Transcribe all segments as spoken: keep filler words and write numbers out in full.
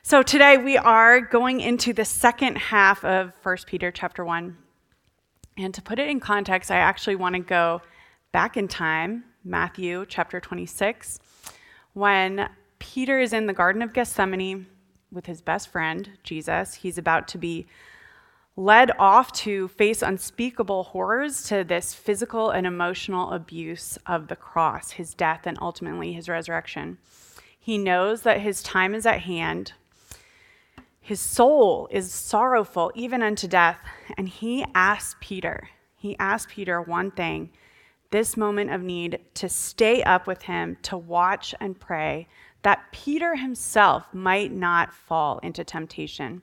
So today we are going into the second half of First Peter chapter one. And to put it in context, I actually want to go back in time, Matthew chapter twenty-six, when Peter is in the Garden of Gethsemane with his best friend, Jesus. He's about to be led off to face unspeakable horrors to this physical and emotional abuse of the cross, his death, and ultimately his resurrection. He knows that his time is at hand. His soul is sorrowful even unto death, and he asks Peter, he asks Peter one thing, this moment of need, to stay up with him, to watch and pray, that Peter himself might not fall into temptation.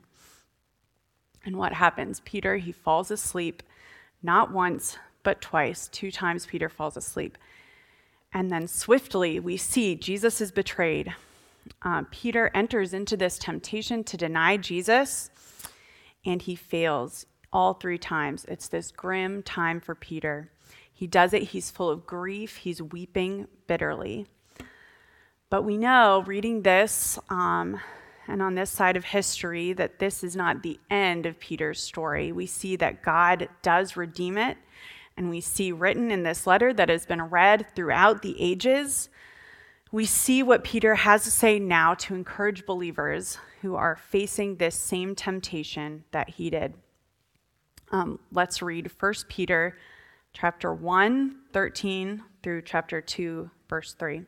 And what happens? Peter, he falls asleep, not once, but twice. Two times Peter falls asleep. And then swiftly we see Jesus is betrayed. Uh, Peter enters into this temptation to deny Jesus, and he fails all three times. It's this grim time for Peter. He does it. He's full of grief. He's weeping bitterly. But we know, reading this, um, and on this side of history, that this is not the end of Peter's story. We see that God does redeem it, and we see written in this letter that has been read throughout the ages, we see what Peter has to say now to encourage believers who are facing this same temptation that he did. Um, let's read First Peter chapter one, thirteen through chapter two, verse three.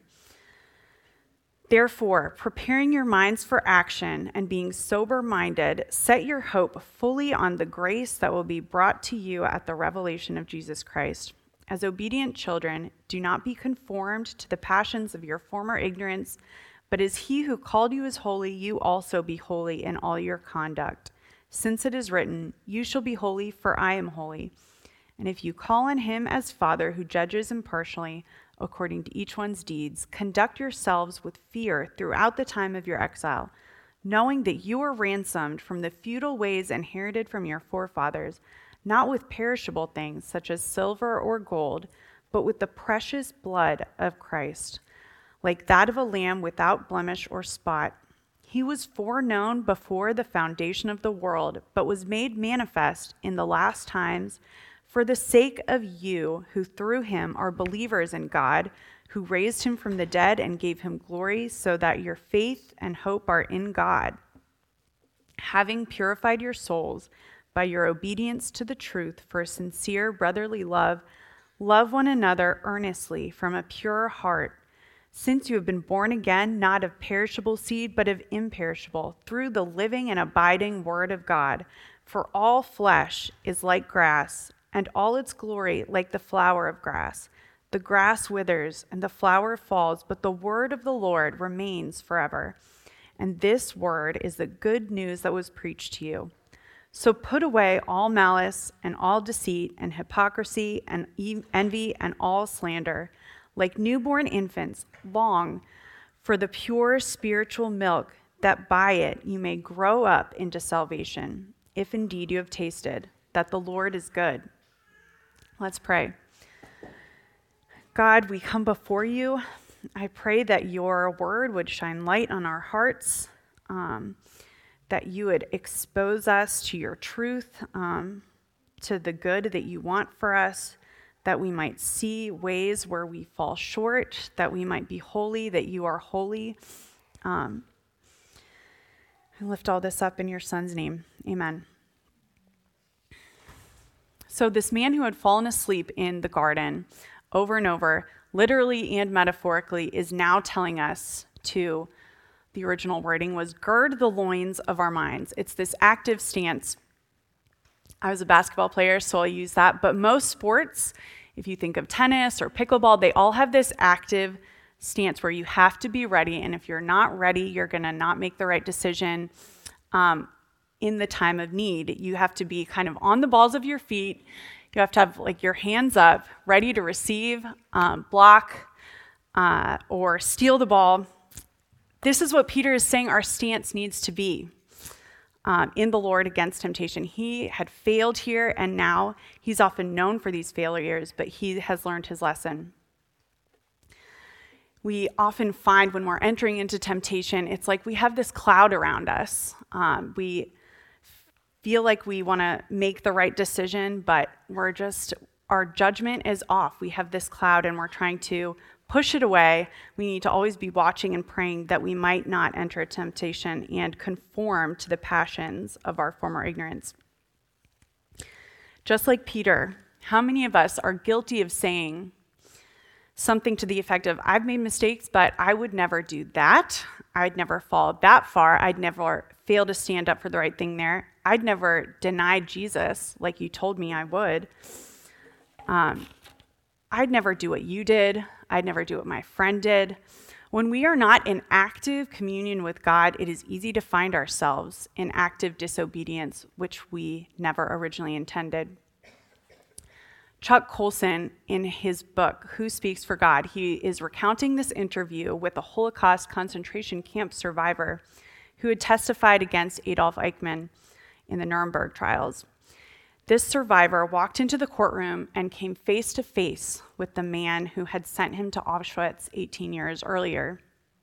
Therefore, preparing your minds for action and being sober-minded, set your hope fully on the grace that will be brought to you at the revelation of Jesus Christ. As obedient children, do not be conformed to the passions of your former ignorance, but as he who called you is holy, you also be holy in all your conduct. Since it is written, you shall be holy, for I am holy. And if you call on him as Father who judges impartially, according to each one's deeds, conduct yourselves with fear throughout the time of your exile, knowing that you are ransomed from the futile ways inherited from your forefathers, not with perishable things such as silver or gold, but with the precious blood of Christ, like that of a lamb without blemish or spot. He was foreknown before the foundation of the world, but was made manifest in the last times for the sake of you, who through him are believers in God, who raised him from the dead and gave him glory, so that your faith and hope are in God. Having purified your souls by your obedience to the truth for a sincere brotherly love, love one another earnestly from a pure heart, since you have been born again, not of perishable seed, but of imperishable, through the living and abiding word of God. For all flesh is like grass, and all its glory like the flower of grass. The grass withers and the flower falls, but the word of the Lord remains forever. And this word is the good news that was preached to you. So put away all malice and all deceit and hypocrisy and envy and all slander. Like newborn infants, long for the pure spiritual milk, that by it you may grow up into salvation, if indeed you have tasted that the Lord is good. Let's pray. God, we come before you. I pray that your word would shine light on our hearts, um, that you would expose us to your truth, um, to the good that you want for us, that we might see ways where we fall short, that we might be holy, that you are holy. Um, I lift all this up in your Son's name. Amen. So this man who had fallen asleep in the garden over and over, literally and metaphorically, is now telling us to, the original wording was, gird the loins of our minds. It's this active stance. I was a basketball player, so I'll use that. But most sports, if you think of tennis or pickleball, they all have this active stance where you have to be ready. And if you're not ready, you're going to not make the right decision. Um, in the time of need, you have to be kind of on the balls of your feet. You have to have like your hands up, ready to receive, um, block, uh, or steal the ball. This is what Peter is saying our stance needs to be um, in the Lord against temptation. He had failed here, and now he's often known for these failures, but he has learned his lesson. we often find when we're entering into temptation, it's like we have this cloud around us. Um, we feel like we want to make the right decision, but we're just, our judgment is off. We have this cloud and we're trying to push it away. We need to always be watching and praying that we might not enter temptation and conform to the passions of our former ignorance. Just like Peter, how many of us are guilty of saying something to the effect of, I've made mistakes, but I would never do that. I'd never fall that far. I'd never fail to stand up for the right thing there. I'd never deny Jesus like you told me I would. Um, I'd never do what you did. I'd never do what my friend did. When we are not in active communion with God, it is easy to find ourselves in active disobedience, which we never originally intended. Chuck Colson, in his book, Who Speaks for God, he is recounting this interview with a Holocaust concentration camp survivor who had testified against Adolf Eichmann in the Nuremberg trials. This survivor walked into the courtroom and came face to face with the man who had sent him to Auschwitz eighteen years earlier.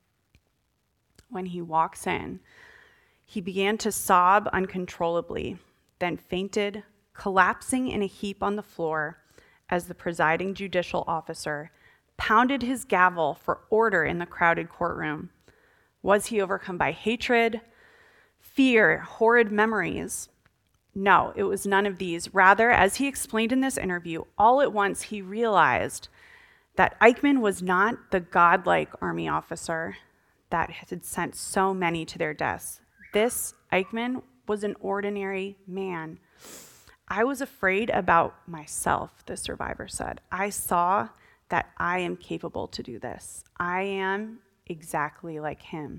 When he walks in, he began to sob uncontrollably, then fainted, collapsing in a heap on the floor as the presiding judicial officer pounded his gavel for order in the crowded courtroom. Was he overcome by hatred, fear, horrid memories? No, it was none of these. Rather, as he explained in this interview, all at once he realized that Eichmann was not the godlike army officer that had sent so many to their deaths. This Eichmann was an ordinary man. I was afraid about myself, the survivor said. I saw that I am capable to do this. I am exactly like him.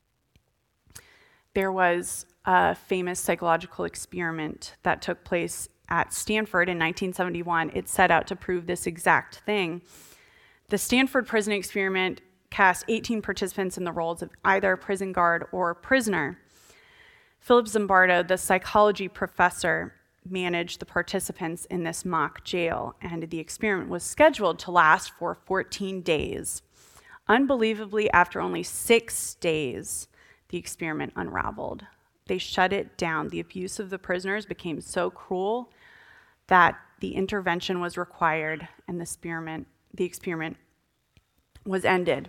There was a famous psychological experiment that took place at Stanford in nineteen seventy-one. It set out to prove this exact thing. The Stanford prison experiment cast eighteen participants in the roles of either prison guard or prisoner. Philip Zimbardo, the psychology professor, managed the participants in this mock jail, and the experiment was scheduled to last for fourteen days. Unbelievably, after only six days, the experiment unraveled. They shut it down. The abuse of the prisoners became so cruel that the intervention was required, and the experiment, the experiment was ended.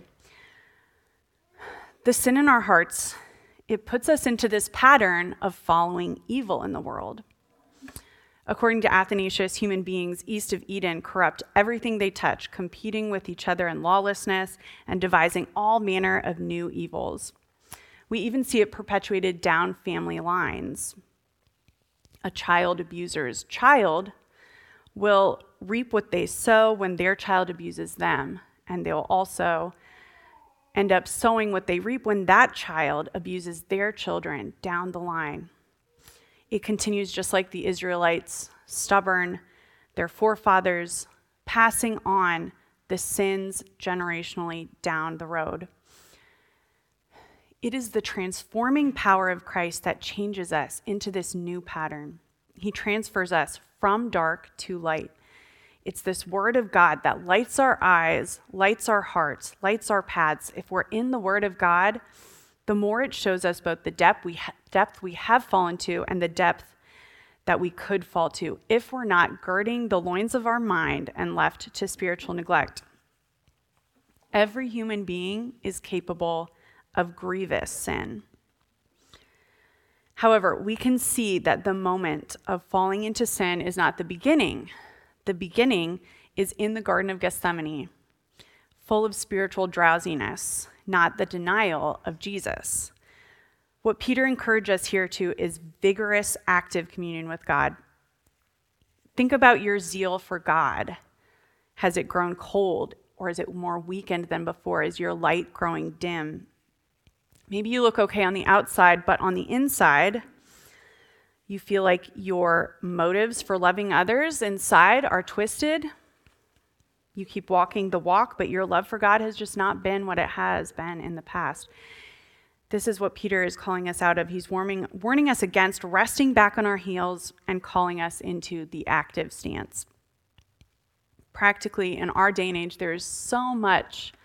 The sin in our hearts, it puts us into this pattern of following evil in the world. According to Athanasius, human beings east of Eden corrupt everything they touch, competing with each other in lawlessness and devising all manner of new evils. We even see it perpetuated down family lines. A child abuser's child will reap what they sow when their child abuses them, and they'll also end up sowing what they reap when that child abuses their children down the line. It continues just like the Israelites, stubborn, their forefathers, passing on the sins generationally down the road. It is the transforming power of Christ that changes us into this new pattern. He transfers us from dark to light. It's this word of God that lights our eyes, lights our hearts, lights our paths. If we're in the word of God, the more it shows us both the depth we, ha- depth we have fallen to and the depth that we could fall to if we're not girding the loins of our mind and left to spiritual neglect. Every human being is capable of grievous sin. However, we can see that the moment of falling into sin is not the beginning. The beginning is in the Garden of Gethsemane, full of spiritual drowsiness, not the denial of Jesus. What Peter encourages us here to is vigorous, active communion with God. Think about your zeal for God. Has it grown cold, or is it more weakened than before? Is your light growing dim? Maybe you look okay on the outside, but on the inside, you feel like your motives for loving others inside are twisted. You keep walking the walk, but your love for God has just not been what it has been in the past. This is what Peter is calling us out of. He's warning, warning us against resting back on our heels and calling us into the active stance. Practically, in our day and age, there is so much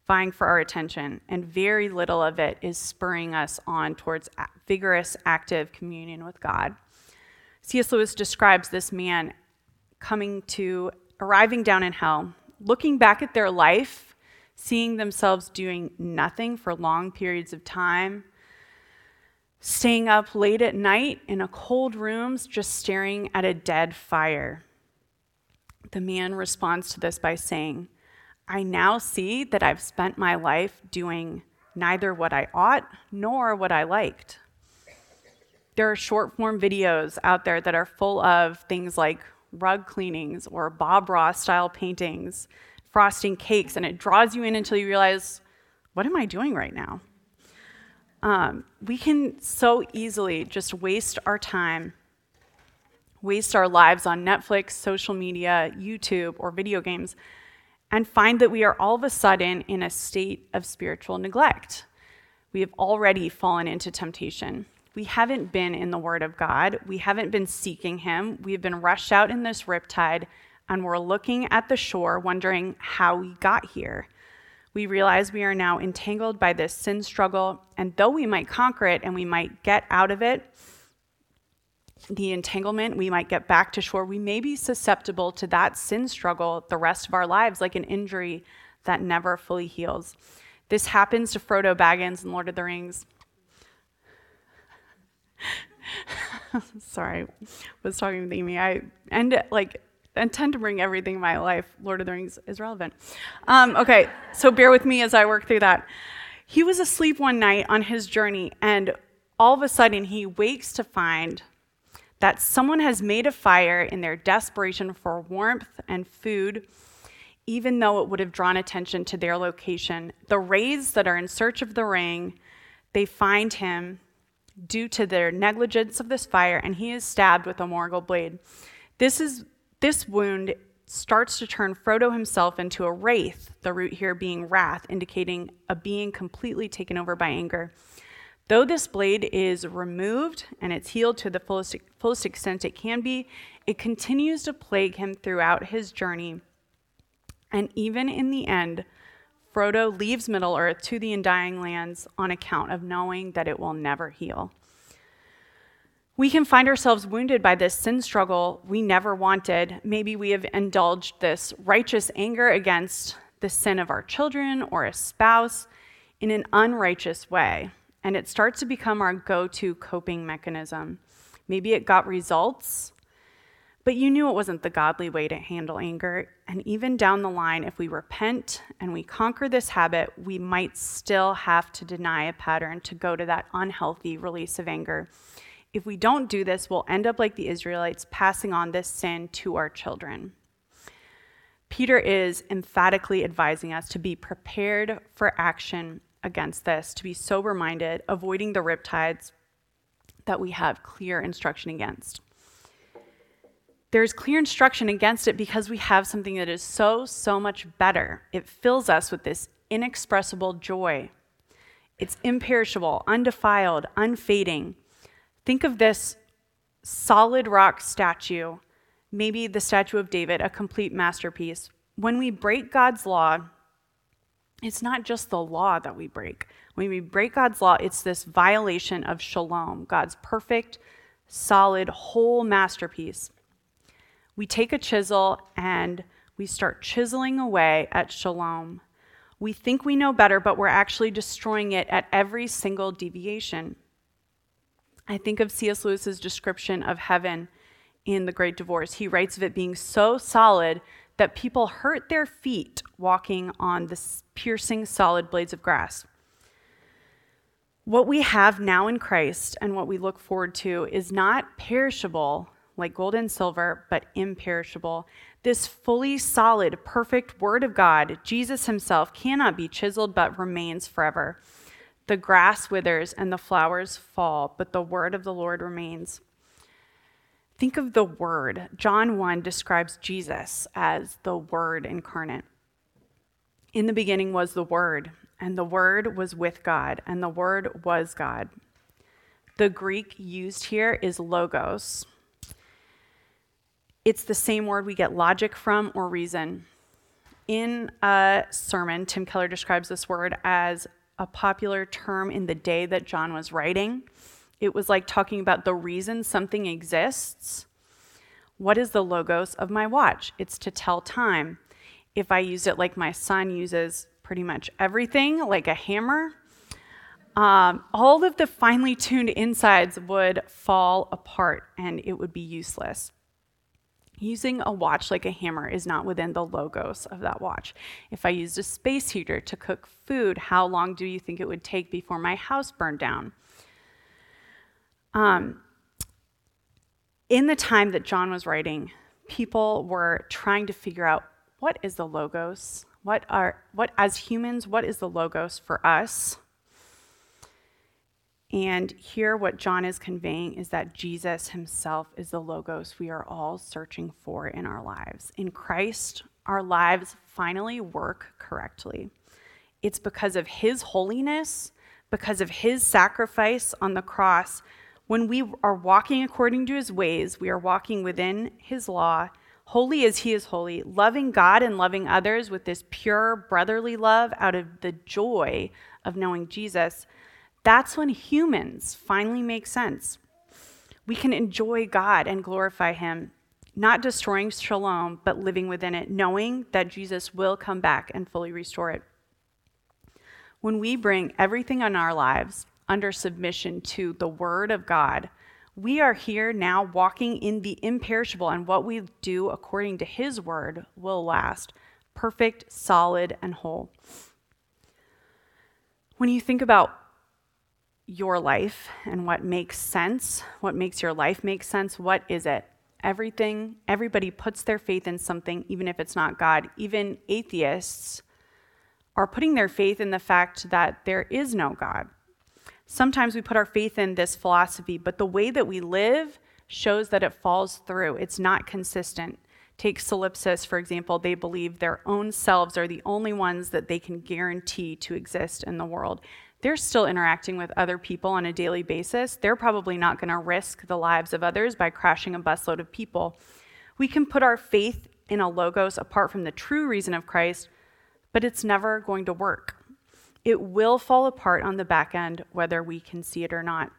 vying for our attention, and very little of it is spurring us on towards vigorous, active communion with God. C S Lewis describes this man coming to, arriving down in hell, looking back at their life, seeing themselves doing nothing for long periods of time, staying up late at night in a cold room, just staring at a dead fire. The man responds to this by saying, I now see that I've spent my life doing neither what I ought nor what I liked. There are short form videos out there that are full of things like rug cleanings or Bob Ross style paintings, frosting cakes, and it draws you in until you realize, what am I doing right now? Um, we can so easily just waste our time, waste our lives on Netflix, social media, YouTube, or video games, and find that we are all of a sudden in a state of spiritual neglect. We have already fallen into temptation. We haven't been in the Word of God. We haven't been seeking Him. We've been rushed out in this riptide, and we're looking at the shore wondering how we got here. We realize we are now entangled by this sin struggle, and though we might conquer it and we might get out of it, the entanglement, we might get back to shore, we may be susceptible to that sin struggle the rest of our lives, like an injury that never fully heals. This happens to Frodo Baggins in Lord of the Rings. Sorry, I was talking with Amy. I end like intend to bring everything in my life. Lord of the Rings is relevant. Um, okay, so bear with me as I work through that. He was asleep one night on his journey, and all of a sudden he wakes to find that someone has made a fire in their desperation for warmth and food, even though it would have drawn attention to their location. The Wraiths that are in search of the ring, they find him due to their negligence of this fire, and he is stabbed with a Morgul blade. This is this wound starts to turn Frodo himself into a wraith, the root here being wrath, indicating a being completely taken over by anger. Though this blade is removed and it's healed to the fullest, fullest extent it can be, it continues to plague him throughout his journey. And even in the end, Frodo leaves Middle-earth to the Undying Lands on account of knowing that it will never heal. We can find ourselves wounded by this sin struggle we never wanted. Maybe we have indulged this righteous anger against the sin of our children or a spouse in an unrighteous way, and it starts to become our go-to coping mechanism. Maybe it got results, but you knew it wasn't the godly way to handle anger. And even down the line, if we repent and we conquer this habit, we might still have to deny a pattern to go to that unhealthy release of anger. If we don't do this, we'll end up like the Israelites, passing on this sin to our children. Peter is emphatically advising us to be prepared for action against this, to be sober-minded, avoiding the riptides that we have clear instruction against. There's clear instruction against it because we have something that is so, so much better. It fills us with this inexpressible joy. It's imperishable, undefiled, unfading. Think of this solid rock statue, maybe the statue of David, a complete masterpiece. When we break God's law, it's not just the law that we break. When we break God's law, it's this violation of shalom, God's perfect, solid, whole masterpiece. We take a chisel and we start chiseling away at shalom. We think we know better, but we're actually destroying it at every single deviation. I think of C S Lewis's description of heaven in The Great Divorce. He writes of it being so solid that people hurt their feet walking on the piercing solid blades of grass. What we have now in Christ and what we look forward to is not perishable like gold and silver, but imperishable. This fully solid, perfect Word of God, Jesus himself, cannot be chiseled but remains forever. The grass withers and the flowers fall, but the word of the Lord remains. Think of the Word. John one describes Jesus as the Word incarnate. In the beginning was the Word, and the Word was with God, and the Word was God. The Greek used here is logos. It's the same word we get logic from or reason. in a sermon, Tim Keller describes this word as a popular term in the day that John was writing. It was like talking about the reason something exists. What is the logos of my watch? It's to tell time. If I use it like my son uses pretty much everything, like a hammer, um, all of the finely tuned insides would fall apart and it would be useless. Using a watch like a hammer is not within the logos of that watch. If I used a space heater to cook food, how long do you think it would take before my house burned down? Um, in the time that John was writing, people were trying to figure out what is the logos? What are, what as humans, what is the logos for us? And here what John is conveying is that Jesus himself is the logos we are all searching for in our lives. In Christ, our lives finally work correctly. It's because of his holiness, because of his sacrifice on the cross. When we are walking according to his ways, we are walking within his law, holy as he is holy, loving God and loving others with this pure brotherly love out of the joy of knowing Jesus. That's when humans finally make sense. We can enjoy God and glorify him, not destroying shalom, but living within it, knowing that Jesus will come back and fully restore it. When we bring everything in our lives under submission to the word of God, we are here now walking in the imperishable, and what we do according to his word will last, perfect, solid, and whole. When you think about your life and what makes sense, what makes your life make sense, what is it? Everything, everybody puts their faith in something, even if it's not God. Even atheists are putting their faith in the fact that there is no God. Sometimes we put our faith in this philosophy, but the way that we live shows that it falls through. It's not consistent. Take solipsists, for example. They believe their own selves are the only ones that they can guarantee to exist in the world. They're still interacting with other people on a daily basis. They're probably not going to risk the lives of others by crashing a busload of people. We can put our faith in a logos apart from the true reason of Christ, but it's never going to work. It will fall apart on the back end, whether we can see it or not.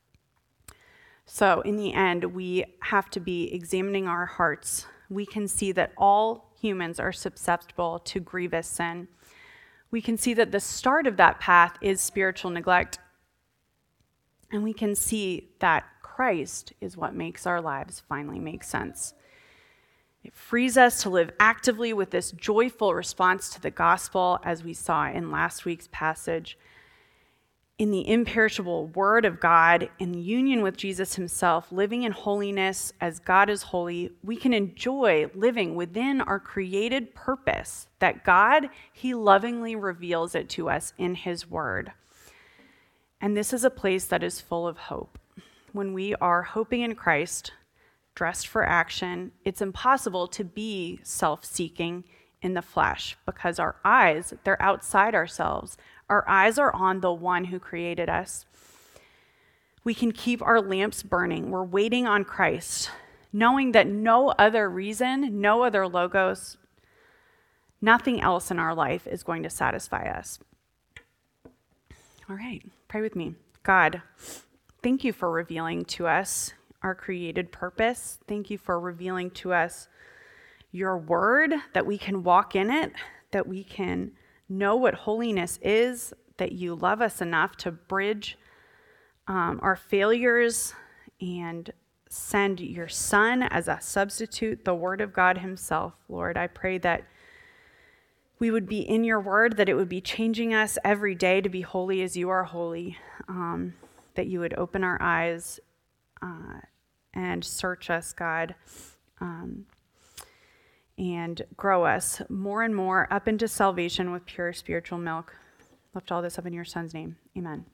So in the end, we have to be examining our hearts. We can see that all humans are susceptible to grievous sin. We can see that the start of that path is spiritual neglect. And we can see that Christ is what makes our lives finally make sense. It frees us to live actively with this joyful response to the gospel, as we saw in last week's passage. In the imperishable word of God, in union with Jesus himself, living in holiness as God is holy, we can enjoy living within our created purpose that God, he lovingly reveals it to us in his word. And this is a place that is full of hope. When we are hoping in Christ, dressed for action, it's impossible to be self-seeking in the flesh because our eyes, they're outside ourselves. Our eyes are on the one who created us. We can keep our lamps burning. We're waiting on Christ, knowing that no other reason, no other logos, nothing else in our life is going to satisfy us. All right, pray with me. God, thank you for revealing to us our created purpose. Thank you for revealing to us your word, that we can walk in it, that we can know what holiness is, that you love us enough to bridge um, our failures and send your son as a substitute, the word of God himself. Lord, I pray that we would be in your word, that it would be changing us every day to be holy as you are holy, um, that you would open our eyes uh, and search us, God, um, and grow us more and more up into salvation with pure spiritual milk. Lift all this up in your son's name. Amen.